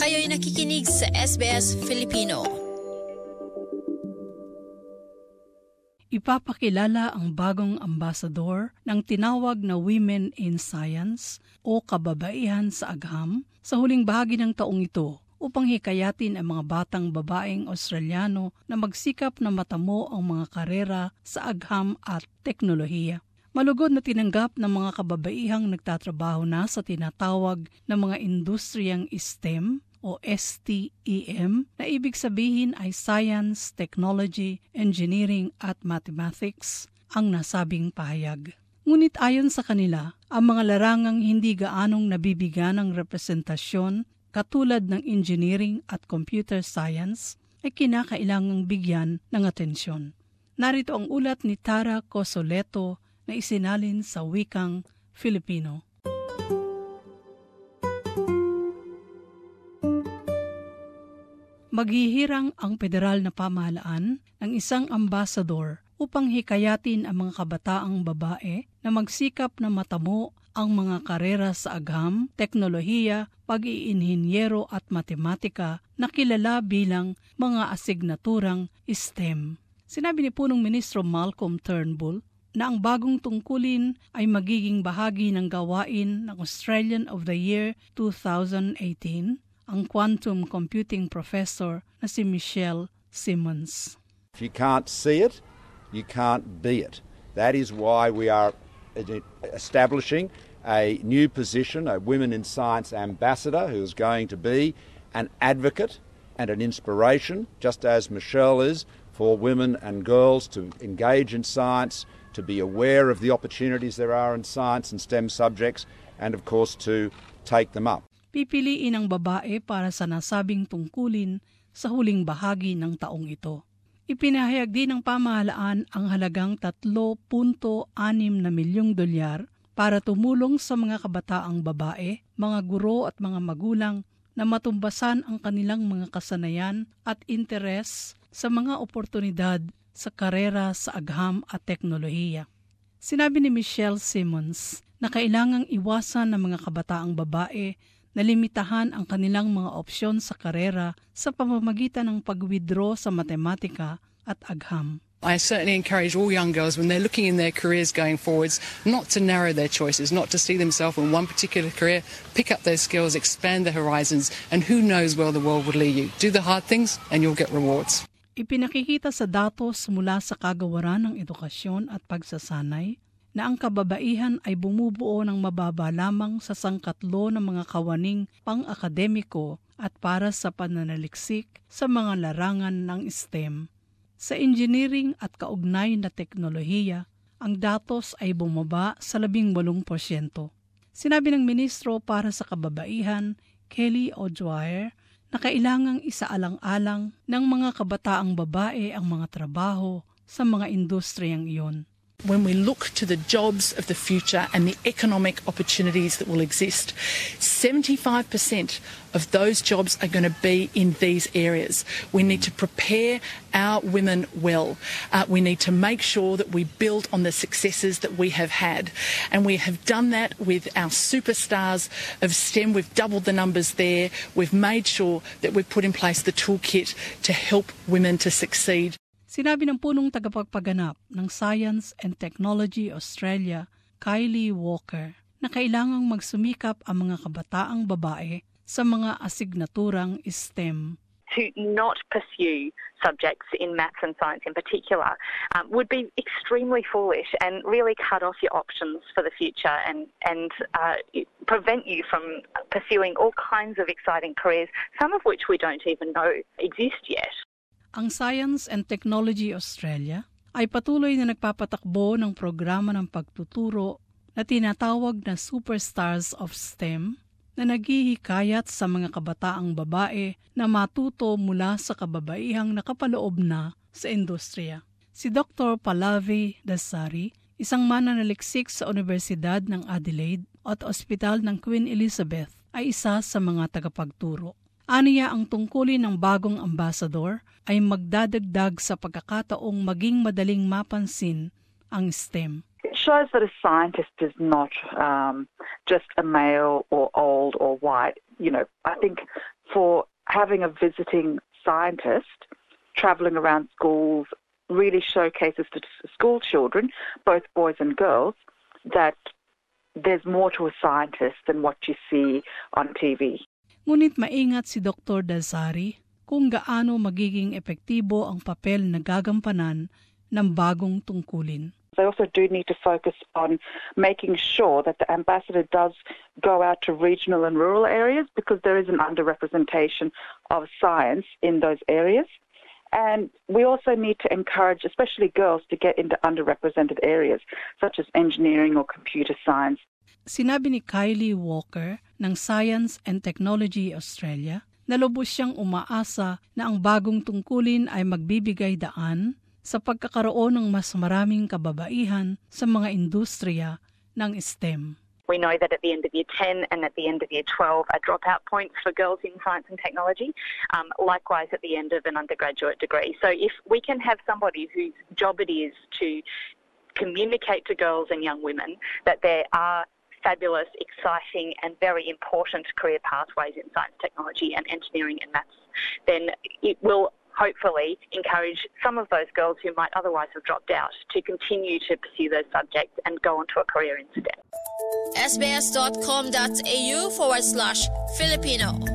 Kayo'y nakikinig sa SBS Filipino. Ipapakilala ang bagong ambasador ng tinawag na Women in Science o Kababaihan sa Agham sa huling bahagi ng taong ito upang hikayatin ang mga batang babaeng Australiano na magsikap na matamo ang mga karera sa agham at teknolohiya. Malugod na tinanggap ng mga kababaihang nagtatrabaho na sa tinatawag na mga industriyang STEM o STEM na ibig sabihin ay Science, Technology, Engineering at Mathematics ang nasabing pahayag. Ngunit ayon sa kanila, ang mga larangang hindi gaanong nabibigyan ng representasyon katulad ng Engineering at Computer Science ay kinakailangang bigyan ng atensyon. Narito ang ulat ni Tara Cosoleto na isinalin sa wikang Filipino. Maghihirang ang federal na pamahalaan ng isang ambasador upang hikayatin ang mga kabataang babae na magsikap na matamo ang mga karera sa agham, teknolohiya, pag-iinhinyero at matematika na kilala bilang mga asignaturang STEM. Sinabi ni Punong Ministro Malcolm Turnbull na ang bagong tungkulin ay magiging bahagi ng gawain ng Australian of the Year 2018, ang quantum computing professor na si Michelle Simmons. If you can't see it, you can't be it. That is why we are establishing a new position, a Women in Science ambassador who is going to be an advocate and an inspiration, just as Michelle is, for women and girls to engage in science, to be aware of the opportunities there are in science and STEM subjects, and of course to take them up. Pipiliin ang babae para sa nasabing tungkulin sa huling bahagi ng taong ito. Ipinahayag din ng pamahalaan ang halagang $3.6 milyong para tumulong sa mga kabataang babae, mga guro at mga magulang na matumbasan ang kanilang mga kasanayan at interes sa mga oportunidad sa karera sa agham at teknolohiya. Sinabi ni Michelle Simmons na kailangang iwasan ng mga kabataang babae na limitahan ang kanilang mga opsyon sa karera sa pamamagitan ng pag-withdraw sa matematika at agham. I certainly encourage all young girls when they're looking in their careers going forwards not to narrow their choices, not to see themselves in one particular career, pick up their skills, expand their horizons, and who knows where the world would lead you. Do the hard things and you'll get rewards. Ipinakikita sa datos mula sa kagawaran ng edukasyon at pagsasanay na ang kababaihan ay bumubuo ng mababa lamang sa sangkatlo ng mga kawaning pang-akademiko at para sa pananaliksik sa mga larangan ng STEM. Sa engineering at kaugnay na teknolohiya, ang datos ay bumaba sa 18%. Sinabi ng Ministro para sa Kababaihan, Kelly O'Dwyer, na kailangang isaalang-alang ng mga kabataang babae ang mga trabaho sa mga industriyang iyon. When we look to the jobs of the future and the economic opportunities that will exist, 75% of those jobs are going to be in these areas. We need to prepare our women well. We need to make sure that we build on the successes that we have had. And we have done that with our superstars of STEM. We've doubled the numbers there. We've made sure that we've put in place the toolkit to help women to succeed. Sinabi ng punong tagapagpaganap ng Science and Technology Australia, Kylie Walker, na kailangang magsumikap ang mga kabataang babae sa mga asignaturang STEM. To not pursue subjects in maths and science in particular would be extremely foolish and really cut off your options for the future and prevent you from pursuing all kinds of exciting careers, some of which we don't even know exist yet. Ang Science and Technology Australia ay patuloy na nagpapatakbo ng programa ng pagtuturo na tinatawag na Superstars of STEM na naghihikayat sa mga kabataang babae na matuto mula sa kababaihang nakapaloob na sa industriya. Si Dr. Pallavi Dasari, isang mananaliksik sa Universidad ng Adelaide at Ospital ng Queen Elizabeth, ay isa sa mga tagapagturo. Aniya ang tungkulin ng bagong ambasador ay magdadagdag sa pagkakataong maging madaling mapansin ang STEM. It shows that a scientist is not just a male or old or white. You know, I think for having a visiting scientist travelling around schools really showcases to school children, both boys and girls, that there's more to a scientist than what you see on TV. Ngunit maingat si Dr. Dalsari kung gaano magiging epektibo ang papel na gagampanan ng bagong tungkulin. They also do need to focus on making sure that the ambassador does go out to regional and rural areas, because there is an underrepresentation of science in those areas. And we also need to encourage, especially girls, to get into underrepresented areas, such as engineering or computer science. Sinabi ni Kylie Walker ng Science and Technology Australia na lubos siyang umaasa na ang bagong tungkulin ay magbibigay daan sa pagkakaroon ng mas maraming kababaihan sa mga industriya ng STEM. We know that at the end of Year 10 and at the end of Year 12 are dropout points for girls in science and technology, likewise at the end of an undergraduate degree. So if we can have somebody whose job it is to communicate to girls and young women that there are fabulous, exciting and very important career pathways in science, technology and engineering and maths, then it will hopefully encourage some of those girls who might otherwise have dropped out to continue to pursue those subjects and go on to a career in STEM. sbs.com.au/Filipino